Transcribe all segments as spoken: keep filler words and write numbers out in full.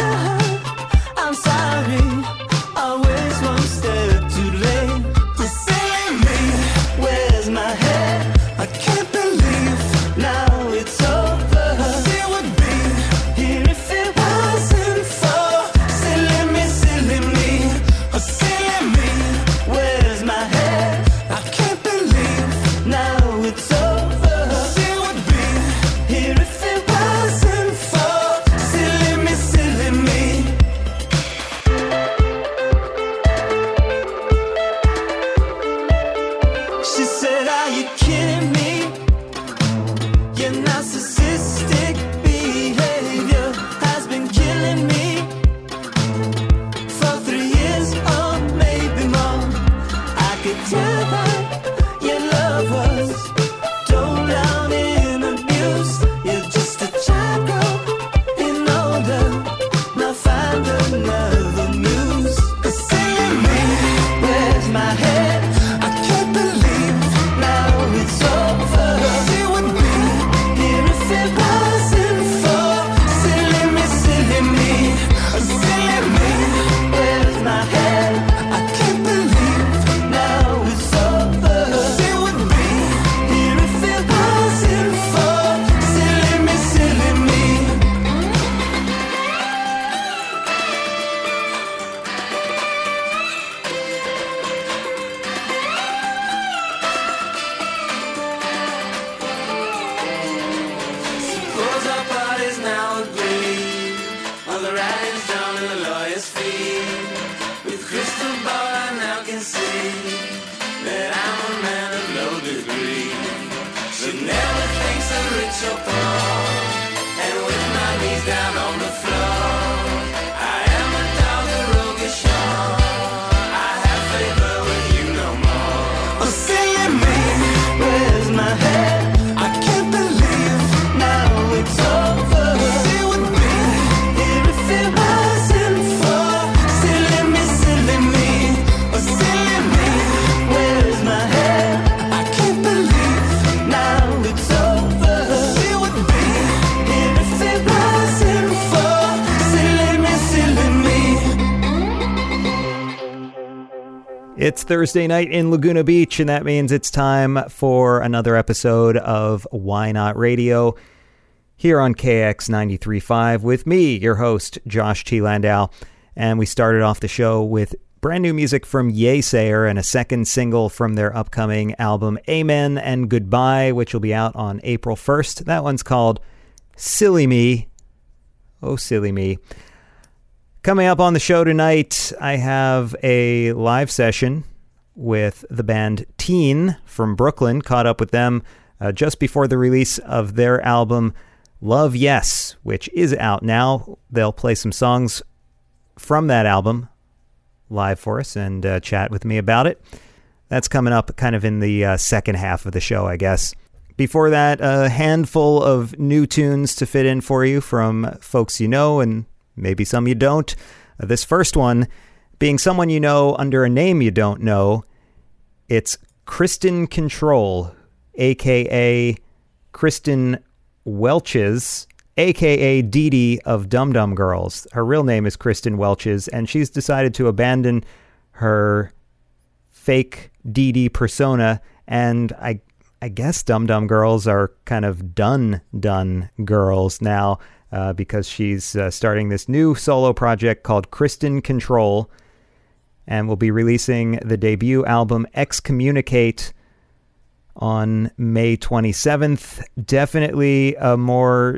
It's Thursday night in Laguna Beach, and that means it's time for another episode of Why Not Radio here on K X ninety-three point five with me, your host, Josh T. Landau. And we started off the show with brand new music from Yeasayer and a second single from their upcoming album Amen and Goodbye, which will be out on April first. That one's called Silly Me. Oh, silly me. Coming up on the show tonight, I have a live session with the band Teen from Brooklyn. Caught up with them uh, just before the release of their album Love Yes, which is out now. They'll play some songs from that album live for us and uh, chat with me about it. That's coming up kind of in the uh, second half of the show, I guess. Before that, a handful of new tunes to fit in for you from folks you know and maybe some you don't. Uh, this first one being someone you know under a name you don't know. It's Kristen Control, a k a. Kristen Welches, a k a. Dee Dee of Dum Dum Girls. Her real name is Kristen Welches, and she's decided to abandon her fake Dee Dee persona, and I I guess Dum Dum Girls are kind of done done girls now. Uh, because she's uh, starting this new solo project called Kristen Control, and will be releasing the debut album Excommunicate on May twenty-seventh. Definitely a more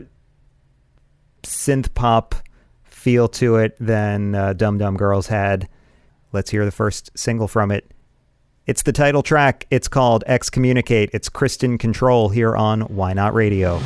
synth pop feel to it than uh, Dum Dum Girls had. Let's hear the first single from it. It's the title track. It's called Excommunicate. It's Kristen Control here on Why Not Radio.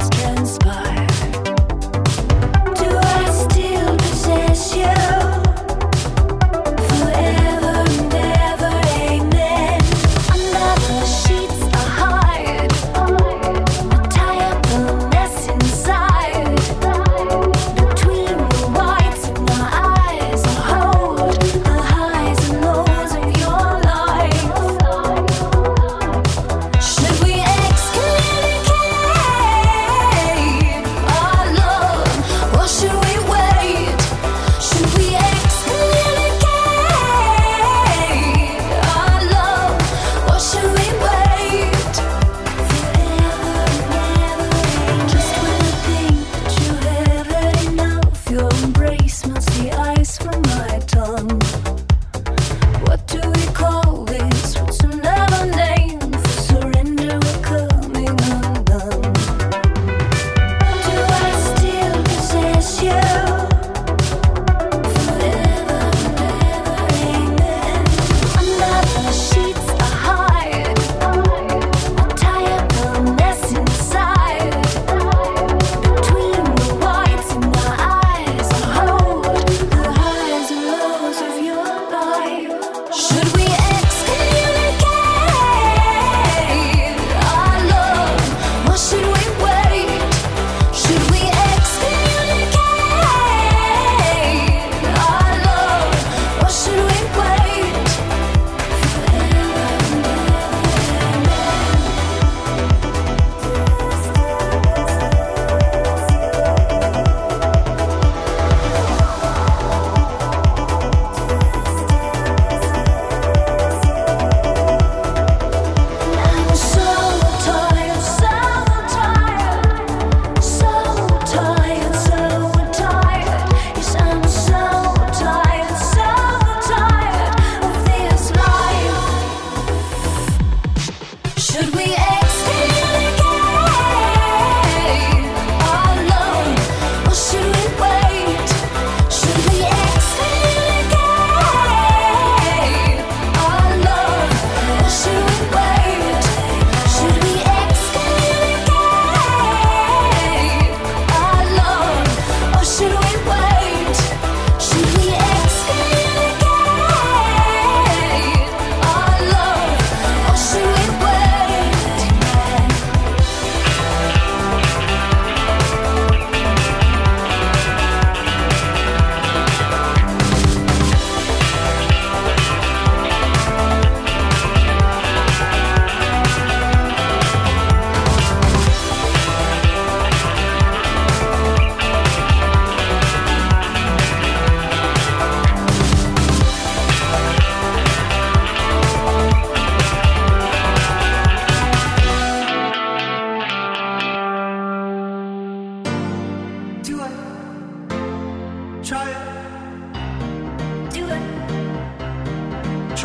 Transpire. Do I still possess you?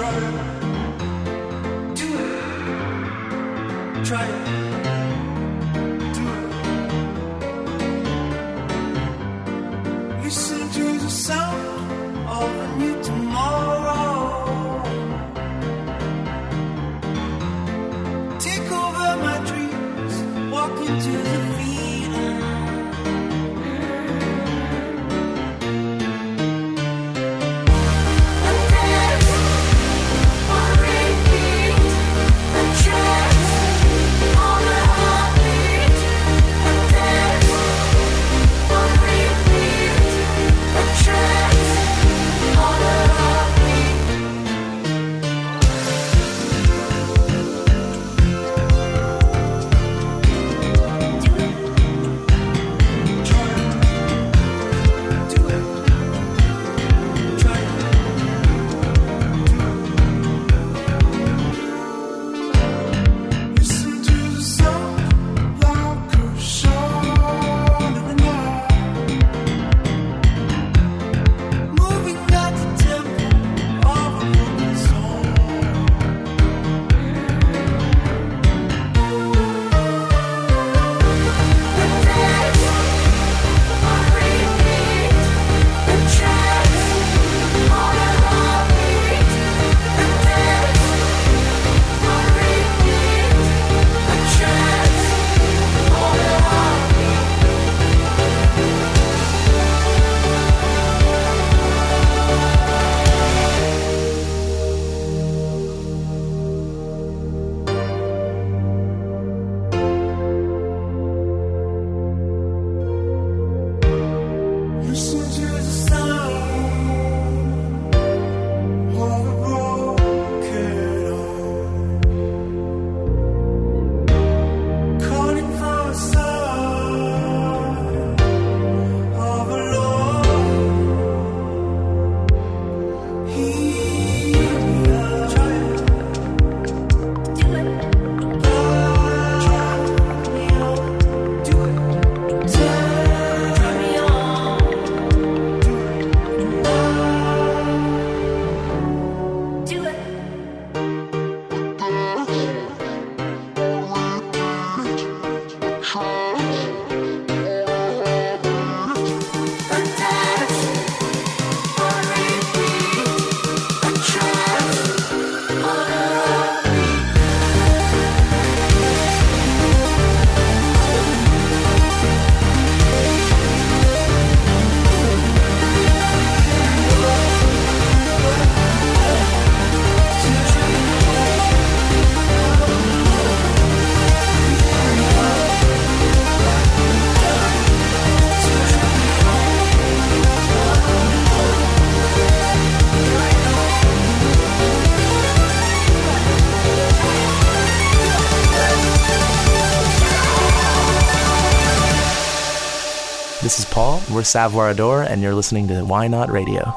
This is Paul. We're Savoir Adore, and you're listening to Why Not Radio.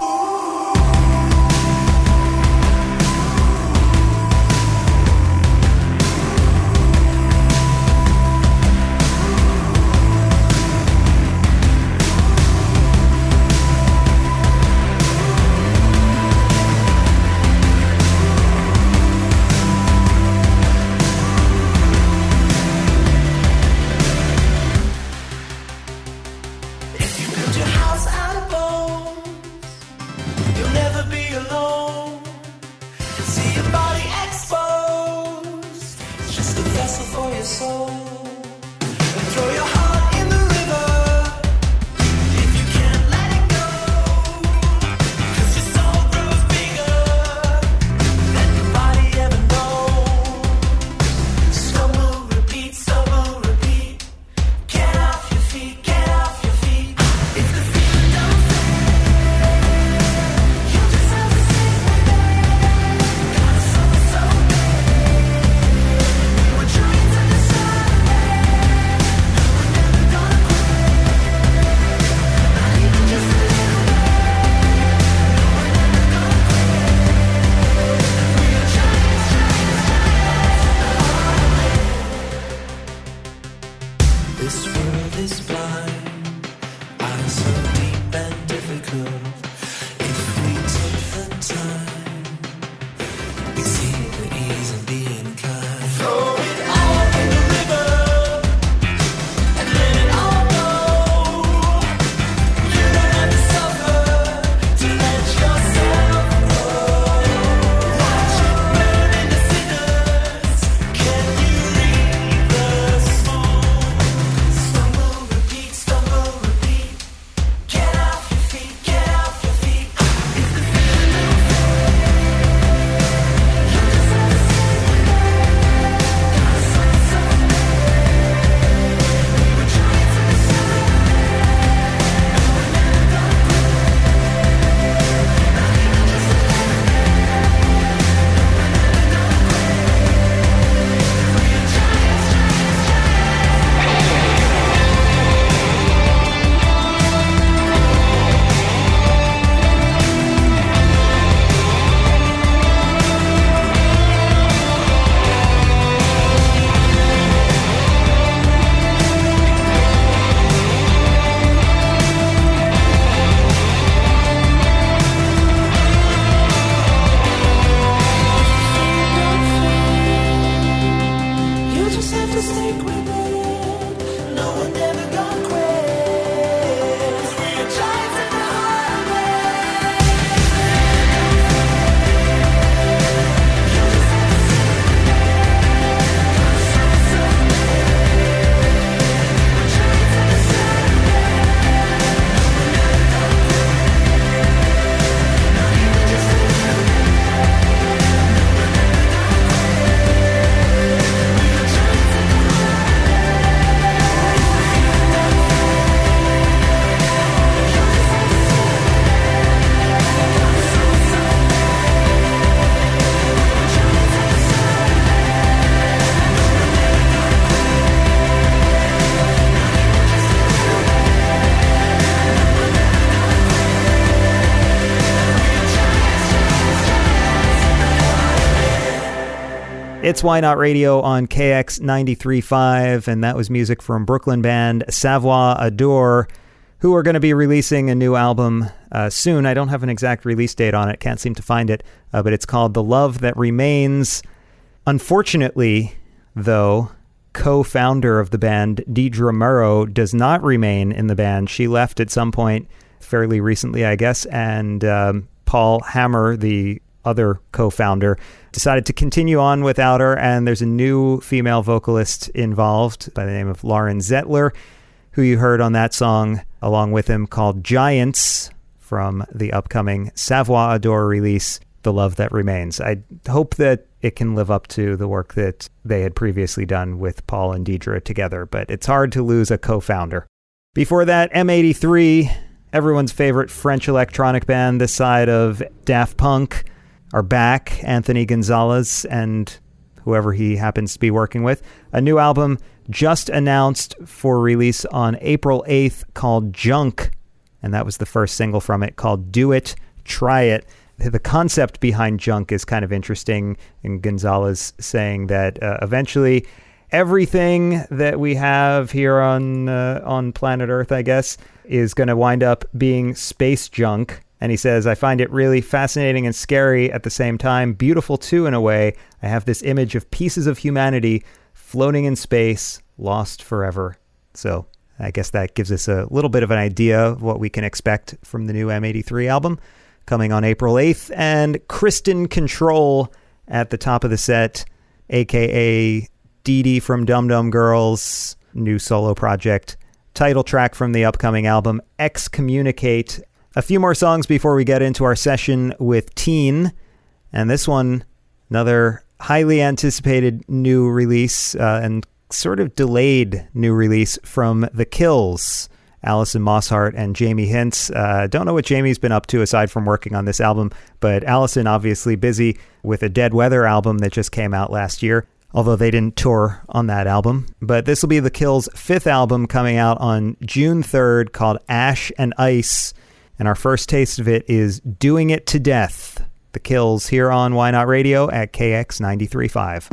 It's Why Not Radio on K X ninety-three point five, and that was music from Brooklyn band Savoir Adore, who are going to be releasing a new album uh, soon. I don't have an exact release date on it, can't seem to find it, uh, but it's called The Love That Remains. Unfortunately, though, co-founder of the band, Deidre Murrow, does not remain in the band. She left at some point fairly recently, I guess, and um, Paul Hammer, the other co-founder, decided to continue on without her, and there's a new female vocalist involved by the name of Lauren Zettler, who you heard on that song along with him, called Giants, from the upcoming Savoir Adore release, The Love That Remains. I hope that it can live up to the work that they had previously done with Paul and Deidre together, but it's hard to lose a co-founder. Before that, M eighty-three, everyone's favorite French electronic band this side of Daft Punk, are back. Anthony Gonzalez and whoever he happens to be working with. A new album just announced for release on April eighth called Junk, and that was the first single from it, called Do It, Try It. The concept behind Junk is kind of interesting, and Gonzalez saying that uh, eventually everything that we have here on uh, on planet Earth, I guess, is going to wind up being space junk. And he says, I find it really fascinating and scary at the same time, beautiful too in a way. I have this image of pieces of humanity floating in space, lost forever. So I guess that gives us a little bit of an idea of what we can expect from the new M eighty-three album coming on April eighth. And Kristen Control at the top of the set, a k a. Dee Dee from Dum Dum Girls, new solo project. Title track from the upcoming album, Excommunicate. A few more songs before we get into our session with Teen. And this one, another highly anticipated new release uh, and sort of delayed new release from The Kills. Alison Mosshart and Jamie Hintz. Uh, don't know what Jamie's been up to aside from working on this album, but Alison obviously busy with a Dead Weather album that just came out last year, although they didn't tour on that album. But this will be The Kills' fifth album coming out on June third, called Ash and Ice. And our first taste of it is Doing It to Death. The Kills here on Why Not Radio at K X ninety-three point five.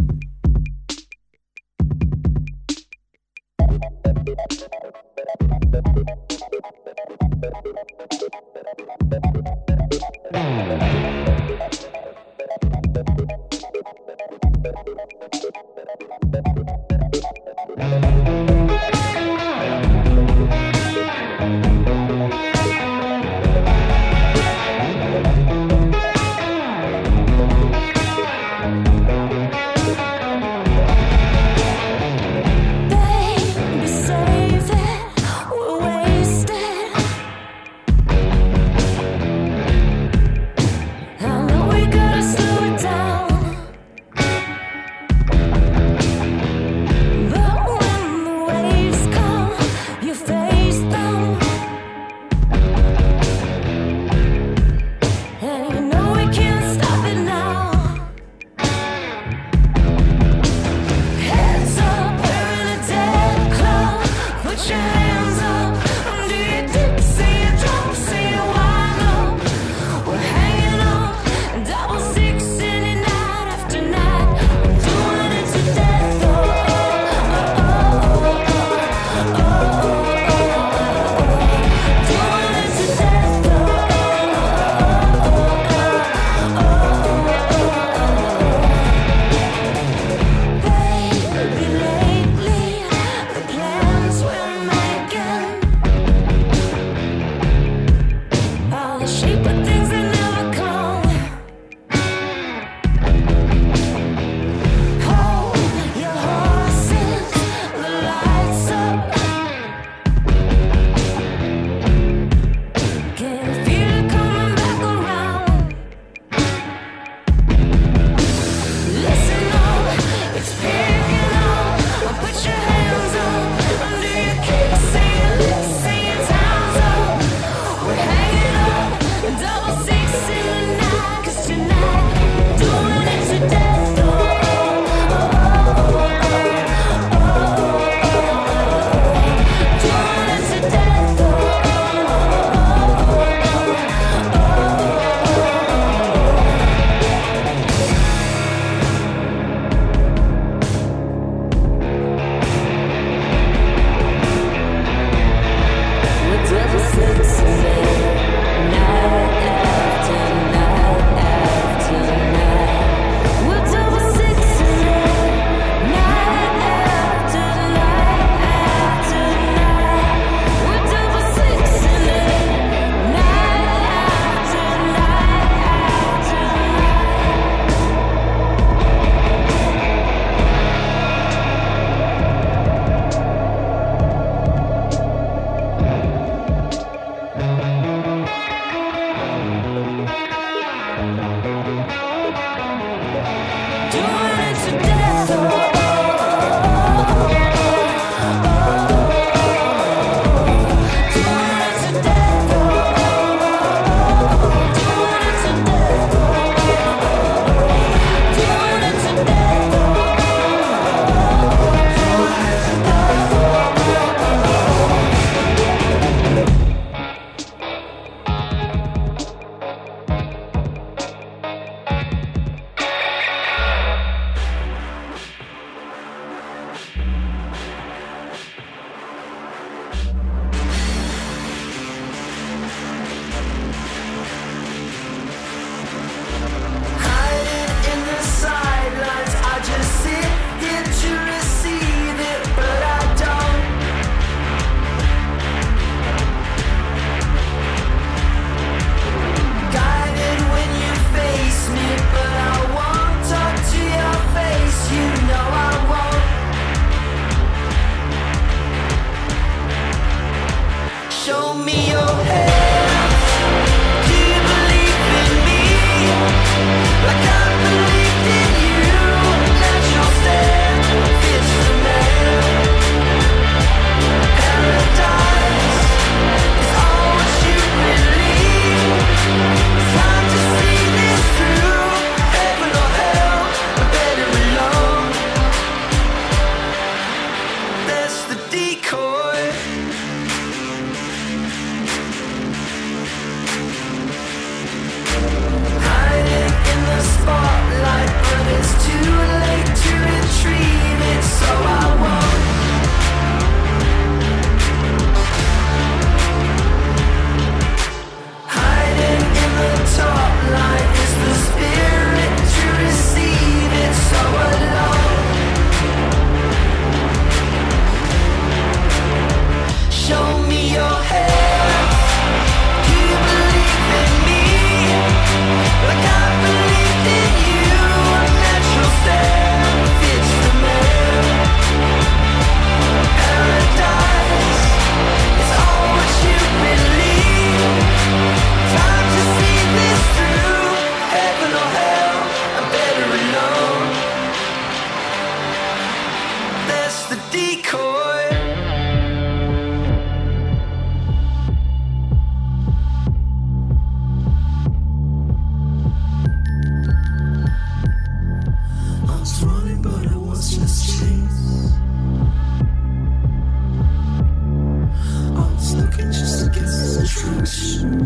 reaction.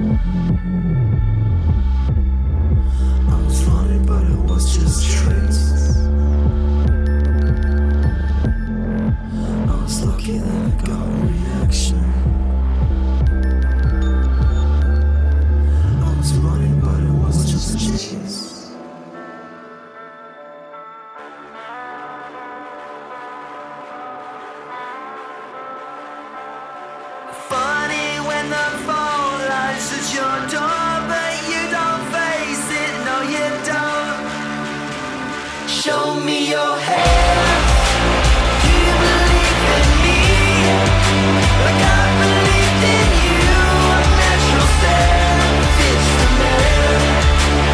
I was running, but it was just tricks. I was lucky that I got a reaction. I was running, but it was just a chase. Your door, but you don't face it, no you don't. Show me your hand. Do you believe in me? Like I believed in you. A natural stand fits the man.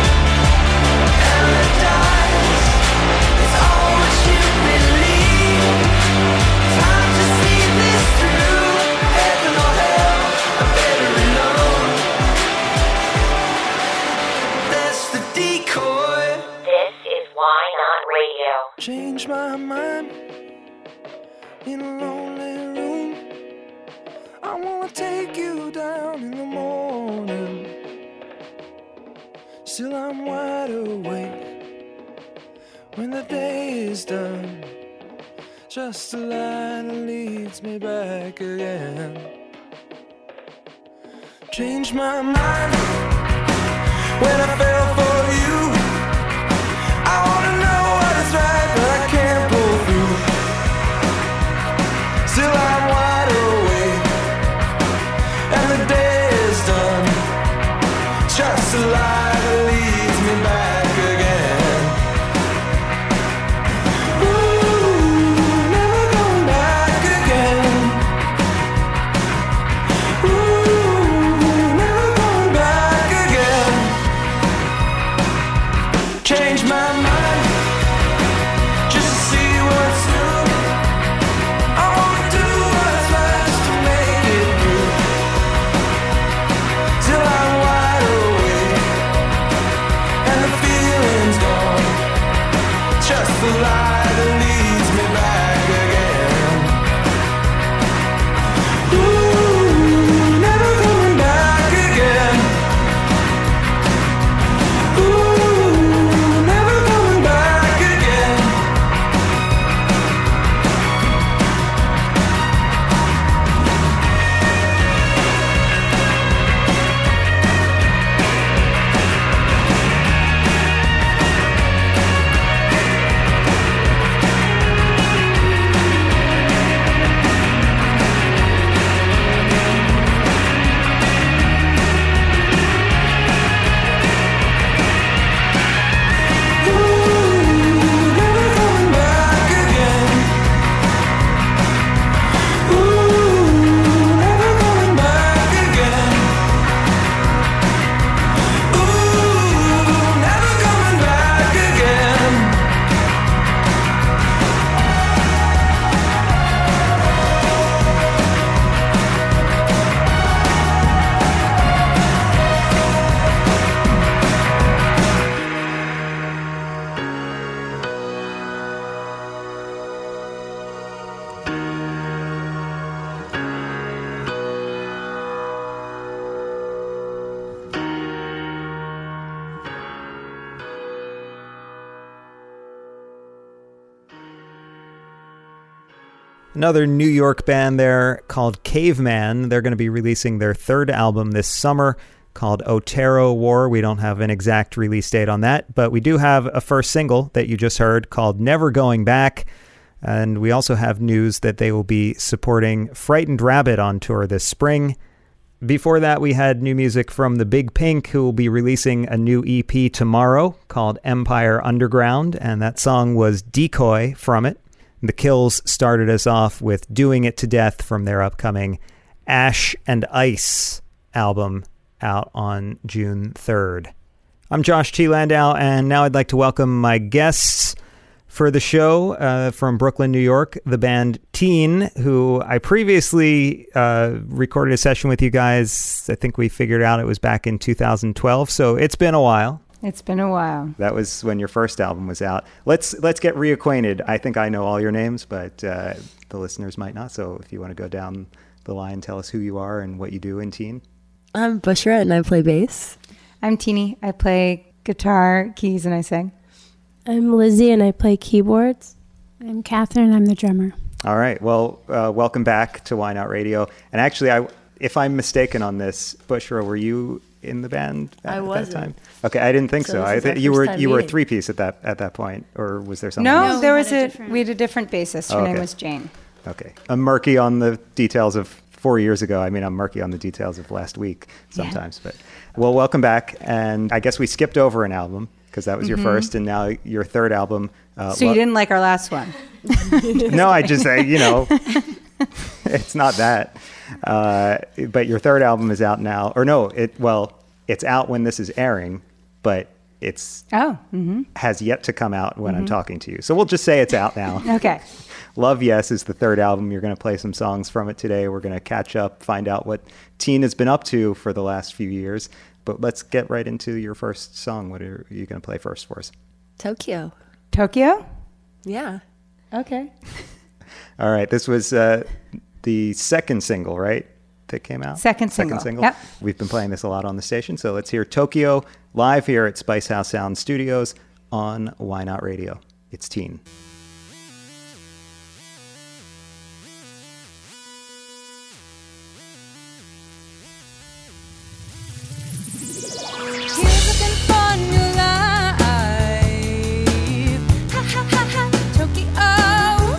Paradise is all what you believe. Time to see this through. Heaven or hell, I better alone. Change my mind in a lonely room. I wanna take you down in the morning. Still I'm wide awake when the day is done. Just a line that leads me back again. Change my mind when I fell for you. I wanna know what is right, but I can't pull through. Still I'm wide awake, and the day is done. Just a lie that leads me back again. Ooh, never going back again. Ooh, never going back again. Change my mind. The lie that leads me back again. Ooh, never going back again. Ooh, never going back again. Another New York band there called Caveman. They're going to be releasing their third album this summer called Otero War. We don't have an exact release date on that, but we do have a first single that you just heard called Never Going Back. And we also have news that they will be supporting Frightened Rabbit on tour this spring. Before that, we had new music from The Big Pink, who will be releasing a new E P tomorrow called Empire Underground, and that song was Decoy from it. The Kills started us off with Doing It to Death from their upcoming Ash and Ice album out on June third. I'm Josh T. Landau, and now I'd like to welcome my guests for the show uh, from Brooklyn, New York, the band Teen, who I previously uh, recorded a session with you guys. I think we figured out it was back in two thousand twelve, so it's been a while. It's been a while. That was when your first album was out. Let's let's get reacquainted. I think I know all your names, but uh, the listeners might not. So if you want to go down the line, tell us who you are and what you do in Teen. I'm Bushra and I play bass. I'm Teeny. I play guitar, keys, and I sing. I'm Lizzie and I play keyboards. I'm Catherine. I'm the drummer. All right. Well, uh, welcome back to Why Not Radio. And actually, I, if I'm mistaken on this, Bushra, were you in the band at, I at that wasn't. time? Okay, I didn't think so. So this I is our think you first were time you were a meeting. three piece at that at that point, or was there something? No, else? there we was had a a, different- we had a different bassist. Her Oh, okay. name was Jane. Okay, I'm murky on the details of four years ago. I mean, I'm murky on the details of last week sometimes. But well, welcome back. And I guess we skipped over an album because that was your first, and now your third album. Uh, So you Lo- didn't like our last one? No, I just say, you know, it's not that. Uh, but your third album is out now, or no, it well, it's out when this is airing, but it's Oh, mm-hmm. has yet to come out when I'm talking to you. So we'll just say it's out now. Okay. Love Yes is the third album. You're going to play some songs from it today. We're going to catch up, find out what Teen has been up to for the last few years. But let's get right into your first song. What are you going to play first for us? Tokyo. Tokyo? Yeah. Okay. All right. This was uh, the second single, right? That came out? Second Second single. single. Yep. We've been playing this a lot on the station. So let's hear Tokyo live here at Spice House Sound Studios on Why Not Radio. It's Teen. Here's looking for new life. Ha ha ha ha, Tokyo.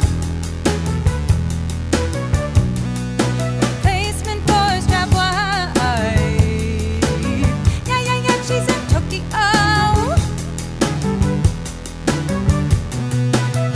Placement for a strap wife. Yeah yeah yeah, she's in Tokyo.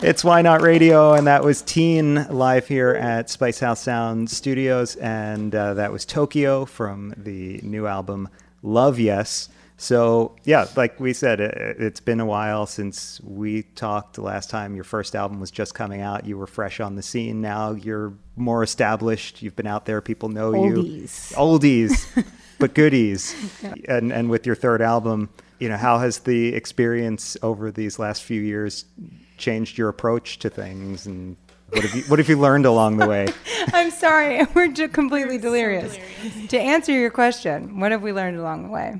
It's Why Not Radio, and that was Teen live here at Spice House Sound Studios, and uh, that was Tokyo from the new album Love Yes. So, yeah, like we said, it, it's been a while since we talked the last time. Your first album was just coming out. You were fresh on the scene. Now you're more established. You've been out there. People know Oldies. you. Oldies. But goodies. And, and with your third album, you know, how has the experience over these last few years changed your approach to things, and what have you what have you learned along the way? I'm sorry, we're just completely delirious. So delirious. To answer your question, what have we learned along the way?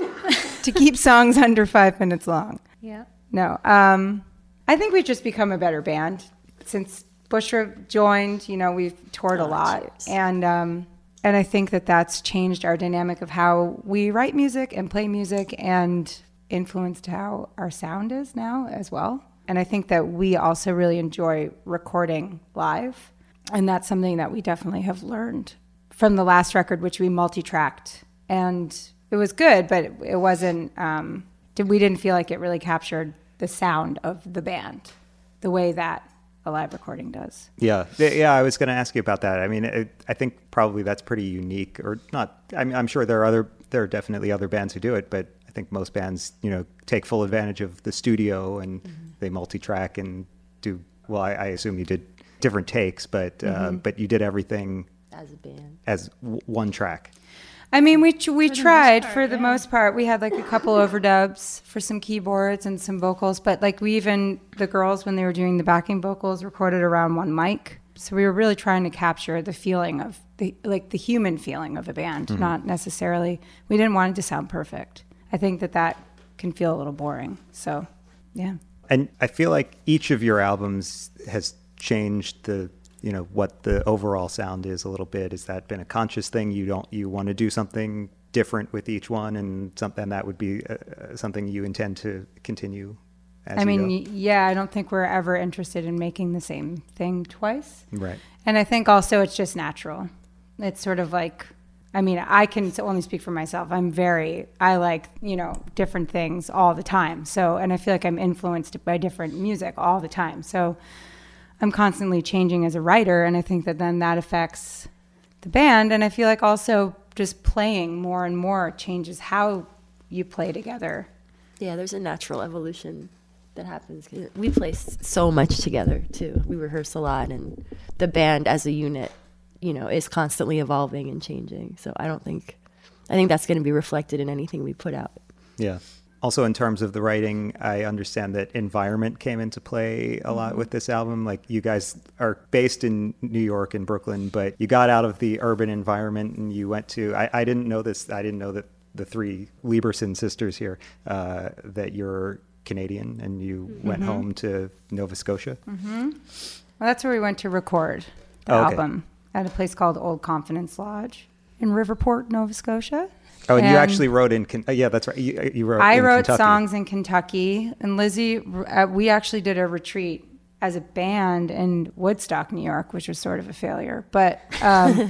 To keep songs under five minutes long. Yeah. No, um, I think we've just become a better band since Bushra joined. You know, we've toured oh, a lot, cheers. and um, and I think that that's changed our dynamic of how we write music and play music, and influenced how our sound is now as well. And I think that we also really enjoy recording live, and that's something that we definitely have learned from the last record, which we multi-tracked, and it was good, but it, it wasn't. Um, we didn't feel like it really captured the sound of the band the way that a live recording does. Yeah, yeah. I was going to ask you about that. I mean, it, I think probably that's pretty unique, or not. I mean, I'm sure there are other, there are definitely other bands who do it, but I think most bands, you know, take full advantage of the studio and mm-hmm. they multi-track and do. Well, I, I assume you did different takes, but mm-hmm. uh, but you did everything as a band as w- one track. I mean, we we for tried part, for the yeah. most part. We had like a couple overdubs for some keyboards and some vocals, but like we even, the girls, when they were doing the backing vocals, recorded around one mic. So we were really trying to capture the feeling of the, like the human feeling of a band, mm-hmm. not necessarily, we didn't want it to sound perfect. I think that that can feel a little boring. So, yeah. And I feel like each of your albums has changed the, you know, what the overall sound is a little bit. Has that been a conscious thing? You don't, you want to do something different with each one, and something that would be uh, something you intend to continue as I you mean, go? yeah, I don't think we're ever interested in making the same thing twice. Right. And I think also it's just natural. It's sort of like, I mean, I can only speak for myself. I'm very, I like, you know, different things all the time. So, and I feel like I'm influenced by different music all the time. So I'm constantly changing as a writer, and I think that then that affects the band. And I feel like also just playing more and more changes how you play together. Yeah, there's a natural evolution that happens. We play so much together too. We rehearse a lot, and the band as a unit, you know, is constantly evolving and changing. So I don't think, I think that's going to be reflected in anything we put out. Yeah. Also, in terms of the writing, I understand that environment came into play a lot with this album. Like, you guys are based in New York and Brooklyn, but you got out of the urban environment and you went to, I, I didn't know this, I didn't know that the three Lieberson sisters here, uh, that you're Canadian and you mm-hmm. went home to Nova Scotia. Mm-hmm. Well, that's where we went to record the oh, okay. album at a place called Old Confidence Lodge in Riverport, Nova Scotia. Oh, and, and you actually wrote in, uh, yeah, that's right. You, you wrote I in wrote Kentucky. songs in Kentucky, and Lizzie, uh, we actually did a retreat as a band in Woodstock, New York, which was sort of a failure. But um,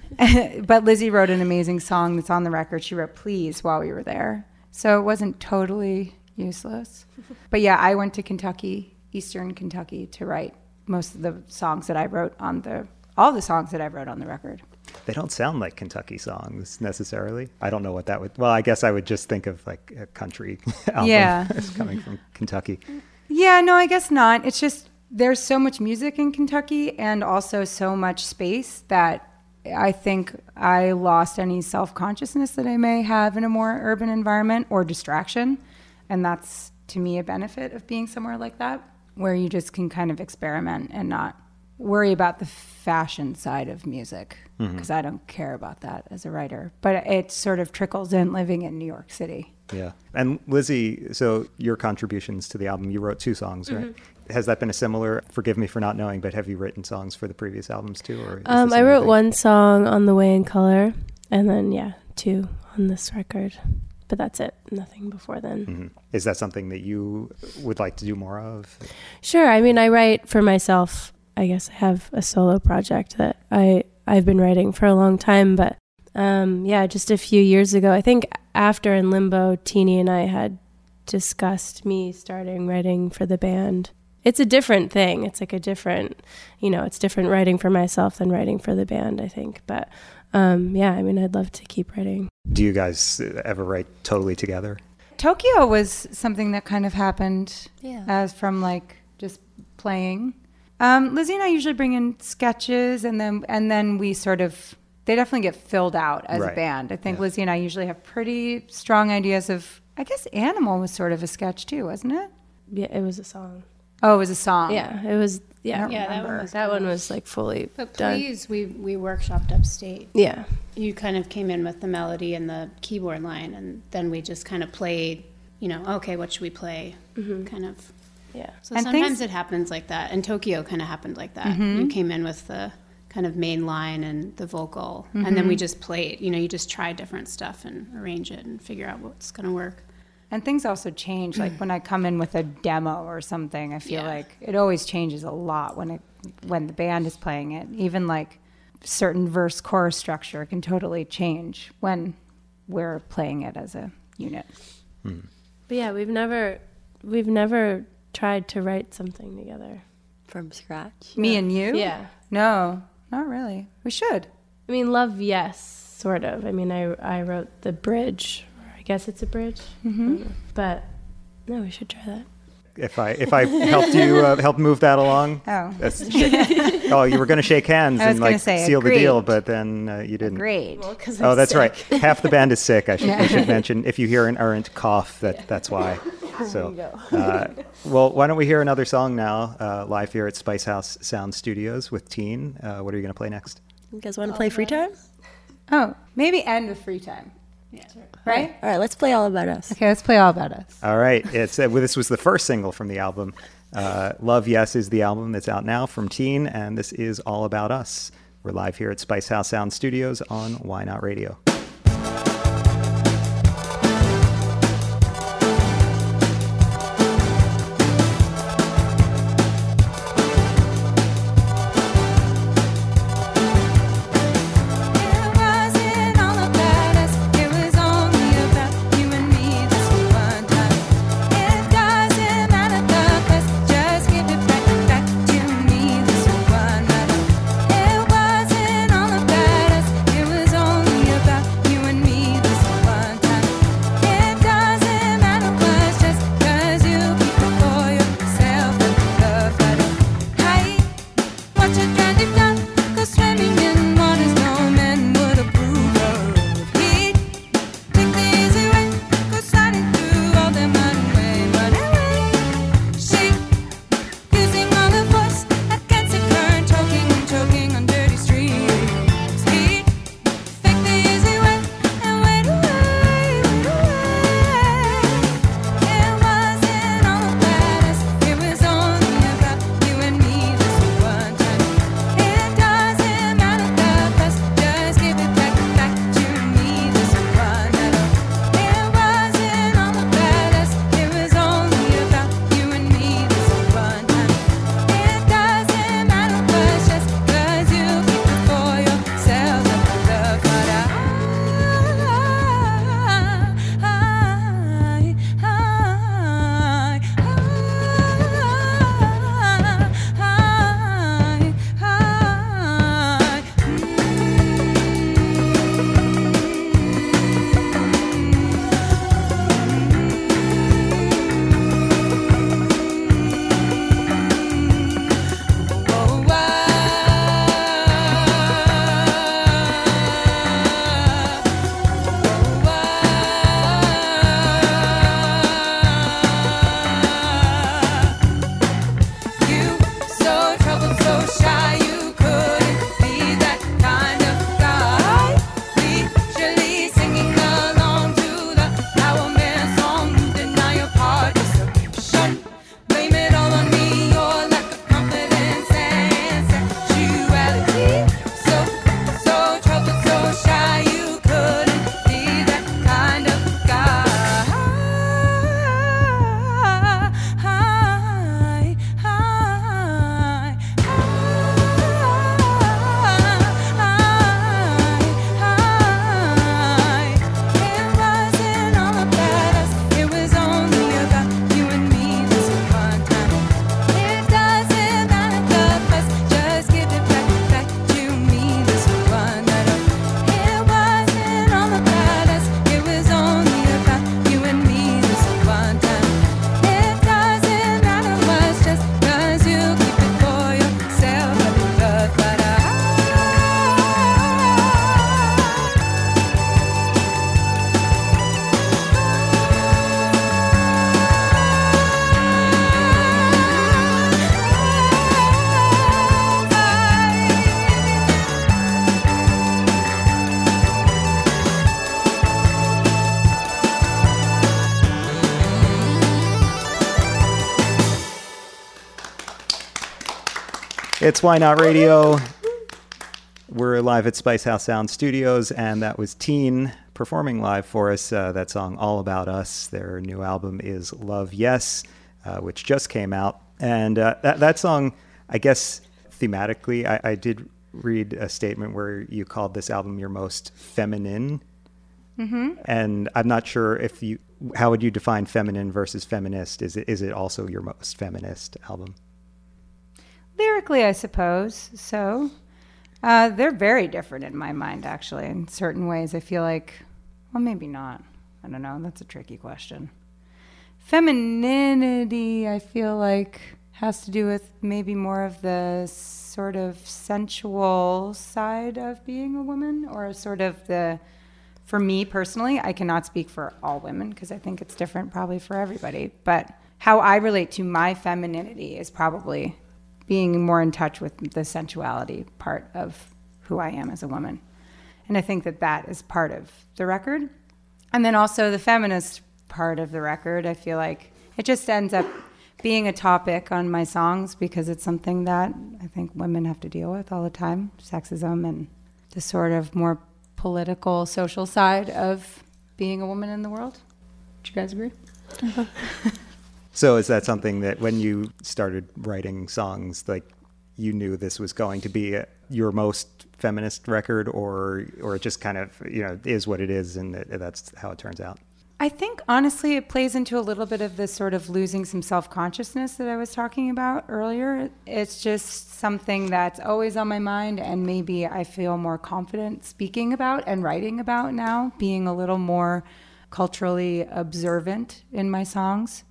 but Lizzie wrote an amazing song that's on the record. She wrote Please while we were there. So it wasn't totally useless. But yeah, I went to Kentucky, Eastern Kentucky, to write most of the songs that I wrote on the, all the songs that I wrote on the record. They don't sound like Kentucky songs necessarily. I don't know what that would, well, I guess I would just think of like a country album yeah. as coming from Kentucky. Yeah, no, I guess not. It's just, there's so much music in Kentucky and also so much space that I think I lost any self-consciousness that I may have in a more urban environment or distraction. And that's, to me, a benefit of being somewhere like that, where you just can kind of experiment and not worry about the fashion side of music, because mm-hmm. I don't care about that as a writer. But it sort of trickles in living in New York City. Yeah. And Lizzie, so your contributions to the album, you wrote two songs, right? Mm-hmm. Has that been a similar, forgive me for not knowing, but have you written songs for the previous albums too? Or um, I wrote thing? one song on The Way in Color, and then, yeah, two on this record. But that's it. Nothing before then. Mm-hmm. Is that something that you would like to do more of? Sure. I mean, I write for myself. I guess I have a solo project that I, I've been writing for a long time. But um, yeah, just a few years ago, I think after In Limbo, Teeny and I had discussed me starting writing for the band. it's a different thing. It's like a different, you know, it's different writing for myself than writing for the band, I think. But um, yeah, I mean, I'd love to keep writing. Do you guys ever write totally together? Tokyo was something that kind of happened Yeah. as from like just playing. Um, Lizzie and I usually bring in sketches, and then and then we sort of they definitely get filled out as Right. a band. I think Yeah. Lizzie and I usually have pretty strong ideas of. I guess Animal was sort of a sketch too, wasn't it? Yeah, it was a song. Oh, it was a song. Yeah, it was. I Yeah, don't Yeah, that remember. one was that one was like fully But done. please, we we workshopped upstate. Yeah, You kind of came in with the melody and the keyboard line, and then we just kind of played. You know, okay, what should we play? Kind of. yeah. So And sometimes things- it happens like that. And Tokyo kind of happened like that. You came in with the kind of main line and the vocal, and then we just played. You know, you just try different stuff and arrange it and figure out what's going to work. And things also change. Like when I come in with a demo or something, I feel Yeah. like it always changes a lot when it when the band is playing it. Even like certain verse chorus structure can totally change when we're playing it as a unit. But yeah, we've never we've never tried to write something together. From scratch. Me and you? Yeah. No, not really. We should. I mean, Love, yes, sort of. I mean, I I wrote the bridge. I guess it's a bridge. Mm-hmm. But no, we should try that. If I if I helped you uh, help move that along. Oh. That's oh, you were going to shake hands I was and gonna like say, seal the deal, agreed. but then uh, you didn't. Great. Oh, that's right. Half the band is sick. I should, I should mention. If you hear an errant cough, that that's why. So, uh, well, why don't we hear another song now, uh, live here at Spice House Sound Studios with Teen. Uh, what are you going to play next? You guys want to play Free Time? Oh, maybe end with Free Time. Yeah. Right? All right, let's play All About Us. Okay, let's play All About Us. All right. It's uh, well, this was the first single from the album. Uh, Love Yes is the album that's out now from Teen, and this is All About Us. We're live here at Spice House Sound Studios on Why Not Radio. It wasn't all about us, it was only about you and me this one time. It doesn't matter the best, just give it back, back to me this one night. It wasn't all about us, it was only about It's Why Not Radio. We're live at Spice House Sound Studios, and that was Teen performing live for us. Uh, that song, All About Us. Their new album is Love Yes, uh, which just came out. And uh, that, that song, I guess, thematically, I, I did read a statement where you called this album your most feminine. Mm-hmm. And I'm not sure if you, how would you define feminine versus feminist? Is it, is it also your most feminist album? Lyrically, I suppose so. Uh, they're very different in my mind, actually, in certain ways. I feel like, well, maybe not. I don't know. That's a tricky question. Femininity, I feel like, has to do with maybe more of the sort of sensual side of being a woman, or sort of the, for me personally, I cannot speak for all women because I think it's different probably for everybody, but how I relate to my femininity is probably being more in touch with the sensuality part of who I am as a woman. And I think that that is part of the record. And then also the feminist part of the record, I feel like it just ends up being a topic on my songs because it's something that I think women have to deal with all the time, sexism and the sort of more political, social side of being a woman in the world. Do you guys agree? So is that something that when you started writing songs, like you knew this was going to be a, your most feminist record, or or it just kind of, you know, is what it is and that, that's how it turns out? I think, honestly, it plays into a little bit of this sort of losing some self-consciousness that I was talking about earlier. It's just something that's always on my mind, and maybe I feel more confident speaking about and writing about now, being a little more culturally observant in my songs.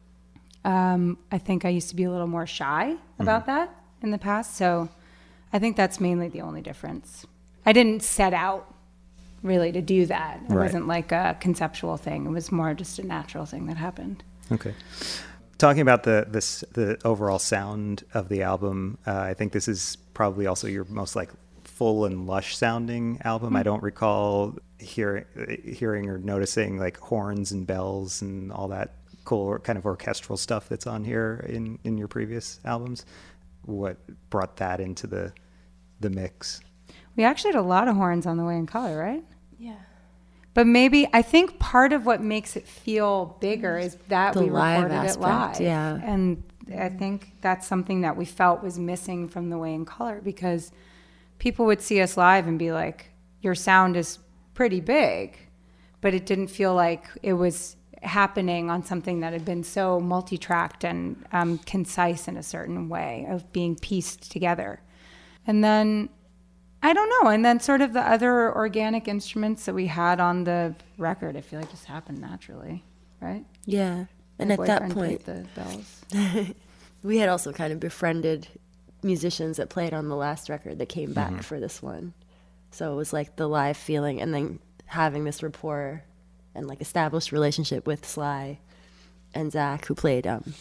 Um, I think I used to be a little more shy about mm-hmm. that in the past, so I think that's mainly the only difference. I didn't set out really to do that. It right. wasn't like a conceptual thing. It was more just a natural thing that happened. Okay. Talking about the this the overall sound of the album, uh, I think this is probably also your most like full and lush sounding album. Mm-hmm. I don't recall hearing hearing or noticing like horns and bells and all that cool kind of orchestral stuff that's on here in, in your previous albums. What brought that into the the mix? We actually had a lot of horns on The Way in Color, right? Yeah. But maybe, I think part of what makes it feel bigger is that The we live recorded aspect, it live. yeah. And I think that's something that we felt was missing from The Way in Color, because people would see us live and be like, your sound is pretty big, but it didn't feel like it was happening on something that had been so multi-tracked and um, concise in a certain way of being pieced together. And then, I don't know, and then sort of the other organic instruments that we had on the record, I feel like just happened naturally, right? Yeah. And My at that boyfriend point, played the bells. we had also kind of befriended musicians that played on the last record that came back Mm-hmm. for this one. So it was like the live feeling, and then having this rapport and like established relationship with Sly and Zach, who played um,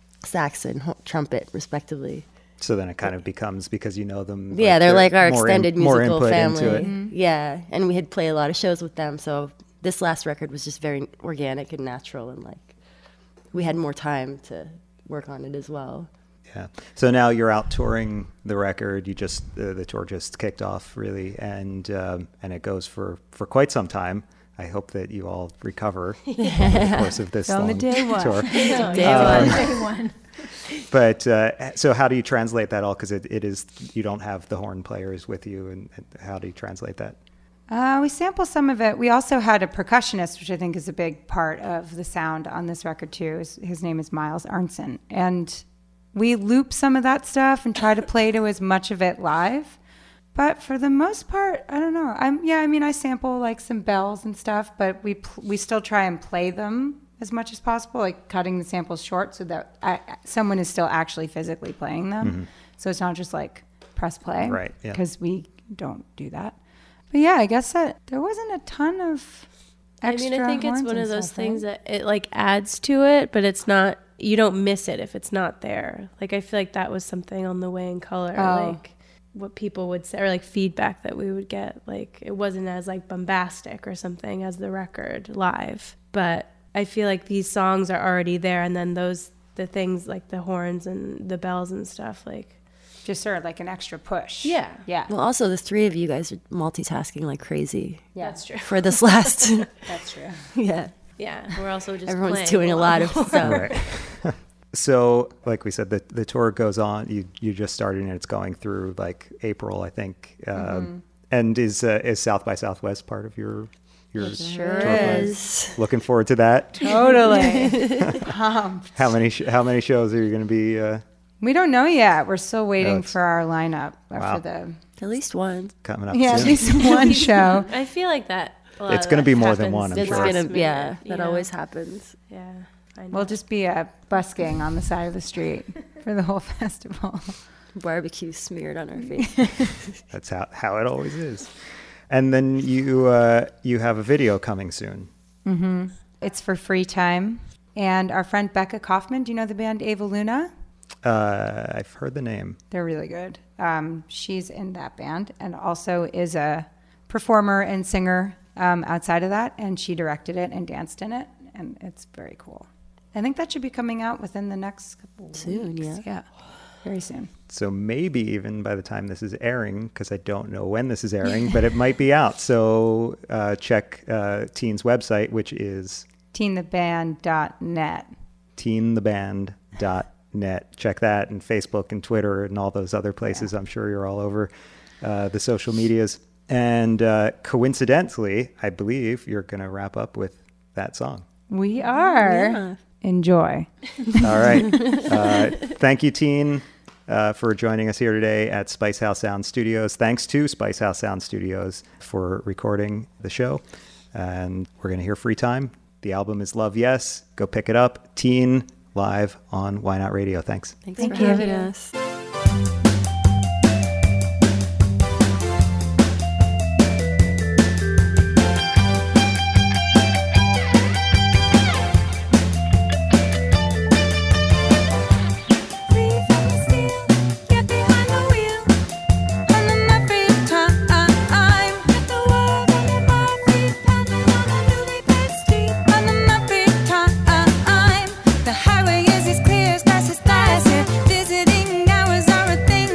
sax and ho- trumpet respectively. So then it kind of becomes, because you know them. Yeah, they're like our more in- extended more musical input into family. it. Mhm. Yeah, and we had played a lot of shows with them, so this last record was just very organic and natural, and like we had more time to work on it as well. Yeah. So now you're out touring the record. You just uh, the tour just kicked off, really, and um, and it goes for, for quite some time. I hope that you all recover over the course of this On the long day one. tour. Day Um, one. Day one. But uh, so how do you translate that all? Because it, it is, you don't have the horn players with you, and, and how do you translate that? Uh, we sampled some of it. We also had a percussionist, which I think is a big part of the sound on this record too. His, his name is Miles Arnson. And we loop some of that stuff and try to play to as much of it live. But for the most part, I don't know. I'm yeah, I mean, I sample like some bells and stuff, but we pl- we still try and play them as much as possible, like cutting the samples short so that I, someone is still actually physically playing them. Mm-hmm. So it's not just like press play, Right, yeah. Because we don't do that. But yeah, I guess that there wasn't a ton of extra I mean, I think it's horns one and of those stuff, things right? that it like adds to it, but it's not, you don't miss it if it's not there. Like, I feel like that was something on The Way in Color, Oh. like what people would say, or like feedback that we would get. Like, it wasn't as like bombastic or something as the record live, but I feel like these songs are already there, and then those, the things like the horns and the bells and stuff, like just sort of like an extra push. Yeah. Yeah. Well, also the three of you guys are multitasking like crazy Yeah. That's true. for this last. That's true. yeah, Yeah, we're also just everyone's playing doing a lot of more. stuff. Right. So, like we said, the the tour goes on. You you just started and it's going through like April, I think. Um, Mm-hmm. And is uh, is South by Southwest part of your your Sure tour plan? is. Looking forward to that. Totally. Pumped. How many sh- how many shows are you going to be uh, We don't know yet. We're still waiting it's- for our lineup uh, Wow. for the At least one. coming up yeah, at soon? least one show. I feel like that. a lot It's of gonna that be more than happens one, I'm It's sure. last gonna, minute, yeah, you that know? always happens. Yeah, I know. We'll just be uh, busking on the side of the street for the whole festival. Barbecue smeared on our face. That's how, how it always is. And then you uh, you have a video coming soon. It's for free time. And our friend Becca Kaufman, do you know the band Ava Luna? Uh, I've heard the name. They're really good. Um, she's in that band and also is a performer and singer um, outside of that. And she directed it and danced in it. And it's very cool. I think that should be coming out within the next couple Soon, weeks. yeah. Yeah, very soon. So maybe even by the time this is airing, because I don't know when this is airing, but it might be out. So uh, check uh, Teen's website, which is teen the band dot net. teen the band dot net. Check that, and Facebook and Twitter and all those other places. I'm sure you're all over uh, the social medias. And uh, coincidentally, I believe you're going to wrap up with that song. We are. Yeah. Enjoy. All right. Uh, thank you, Teen, uh, for joining us here today at Spice House Sound Studios. Thanks to Spice House Sound Studios for recording the show. And we're going to hear Free Time. The album is Love Yes. Go pick it up. Teen, live on Why Not Radio. Thanks. Thanks Thank for you. having us. Free from the steel, get behind the wheel. And in my free time, get the world under my feet, paddling on a newly paved street. And in my free time, the highway is as clear as glass is glass. Visiting hours are a thing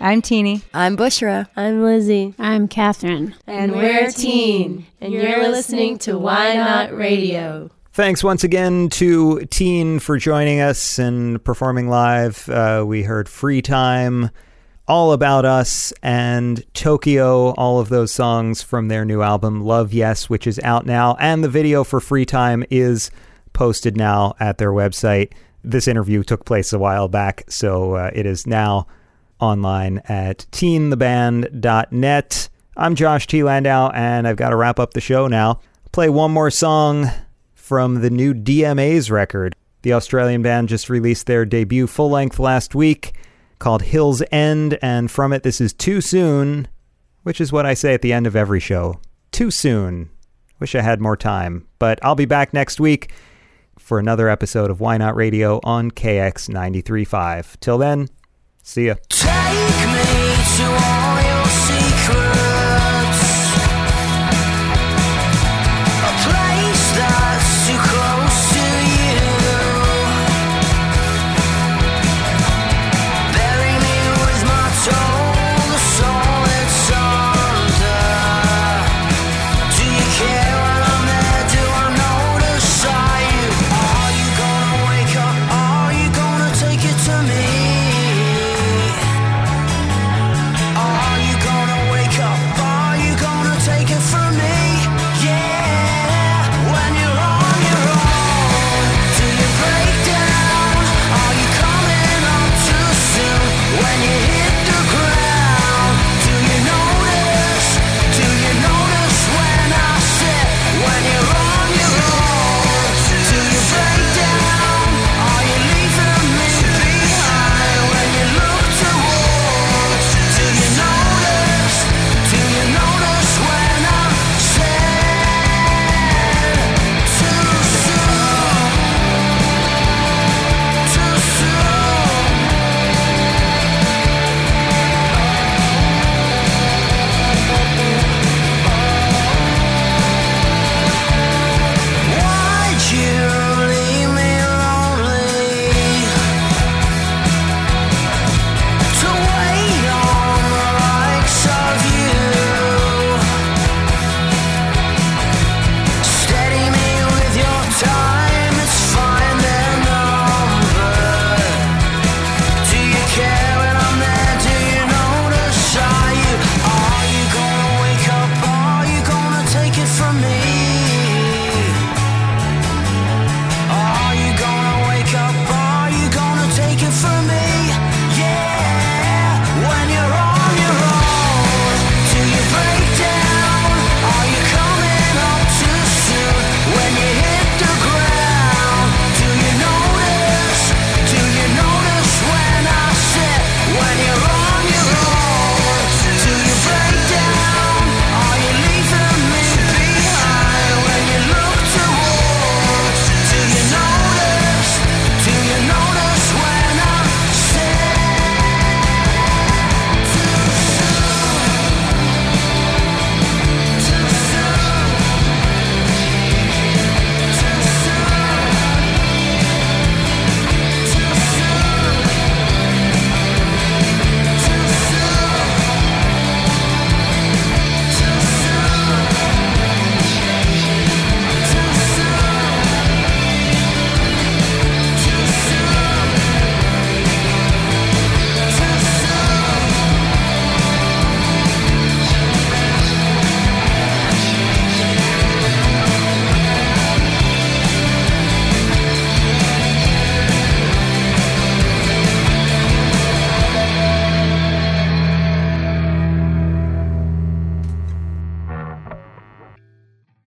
I'm Teeny. I'm Bushra. I'm Lizzie. I'm Catherine. And we're Teen. And you're listening to Why Not Radio. Thanks once again to Teen for joining us and performing live. Uh, we heard Free Time, All About Us, and Tokyo, all of those songs from their new album, Love Yes, which is out now. And the video for Free Time is posted now at their website. This interview took place a while back, so uh, it is now online at teen the band dot net. I'm Josh T. Landau, and I've got to wrap up the show now. Play one more song from the new D M A's record. The Australian band just released their debut full-length last week called Hill's End, and from it, this is Too Soon, which is what I say at the end of every show. Too soon. Wish I had more time. But I'll be back next week for another episode of Why Not Radio on K X ninety-three point five. Till then, see ya. Take